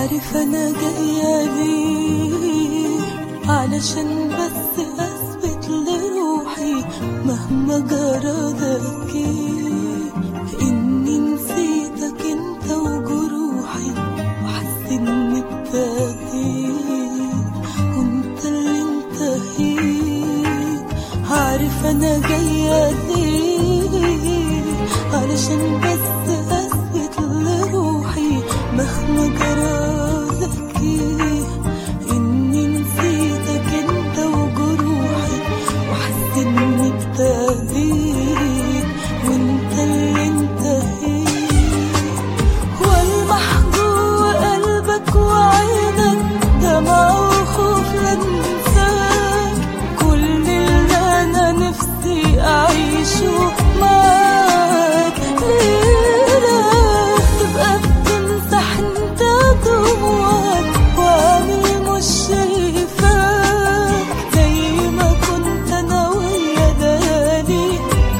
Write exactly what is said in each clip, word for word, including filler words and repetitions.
عارف انا جاية ليه علشان بس اثبت لروحي مهما جرى ذكي اني نسيتك انت وجروحي وحاسس اني ابتديت وانت اللي انتهيت. عارف انا جاية ليه علشان بس اثبت لروحي مهما جرى ذكي اني نسيتك انت وجروحي وحاسس اني ابتديت وانت اللي انتهيت. والمح جوه قلبك وعينك دمع وخوف لا تنساك كل اللي انا نفسي اعيشه معاك. ليلة تبقى بتمسح انت دموعك وعامل مش شايفاك زي ما كنت انا ويا ليالي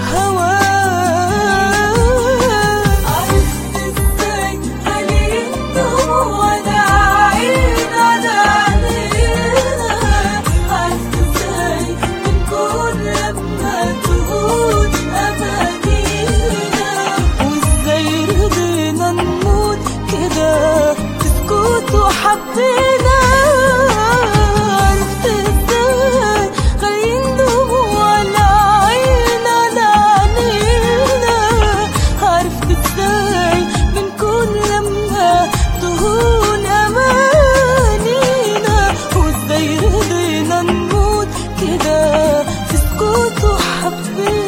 هواك. عرفت ازاي عليك دموعنا عين على عينينا، عرفت ازاي بنكون لما تهون امانينا، وازاي رضينا نموت كده في سكوت وحبينا. عرفت ازاي خاين دموعنا عين على عينينا، عرفت ازاي بنكون لما تهون امانينا، وازاي رضينا نموت كده في سكوت وحبينا.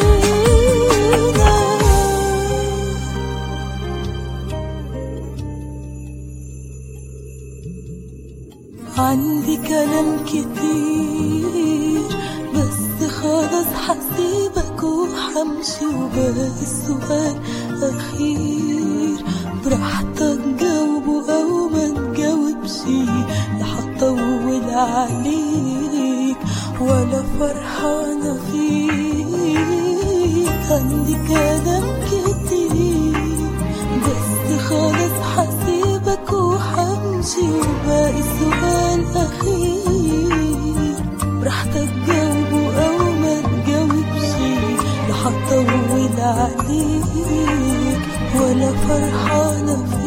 عندي كلام كتير بس خلاص حسيبك وحمشي وباقي السؤال أخير براحتك جاوبه أو ما تجاوبش لا هطول عليك ولا فرحانة فيك. عندي كلام كتير بس خلاص حسيبك وحمشي وباقي سؤال أخير براحتك جاوبه أو ما تجاوبش لا هطول عليك ولا فرحانة فيك.